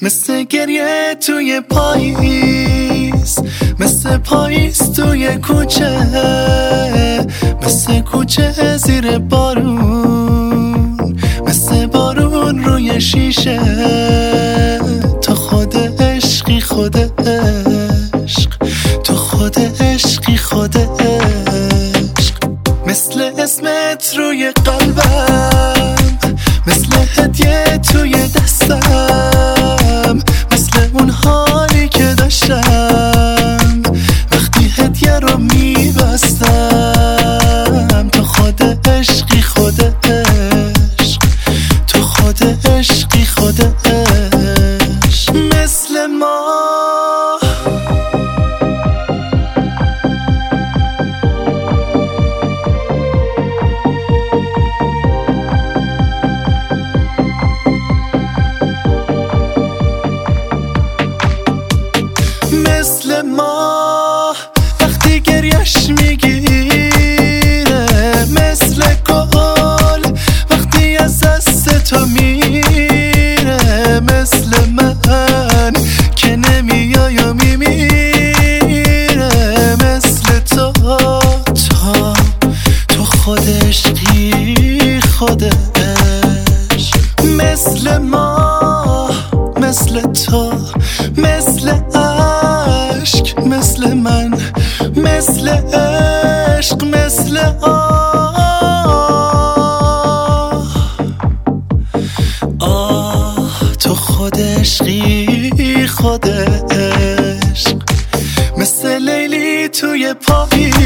مثل گریه توی پاییز، مثل پاییز توی کوچه، مثل کوچه زیر بارون، مثل بارون روی شیشه. تو خود عشقی خود عشق، تو خود عشقی خود عشق. مثل اسمت روی قلبم، مثل هدیه توی دستم، مثل اون حالی که داشتم وقتی هدیه رو میبستم. تو خود عشقی خود عشق، تو خود عشقی خود عشق. مثل ما مثل ما وقتی گریش میگیره، مثل گل وقتی از دست تو میره، مثل من که نمیای و میمیره. مثل تو تو خود عشقی خود عشق. مثل ما، مثل تو، مثل عشق، مثل من، مثل عشق، مثل تو خود عشقی خود عشق. مثل لیلی توی پاییز،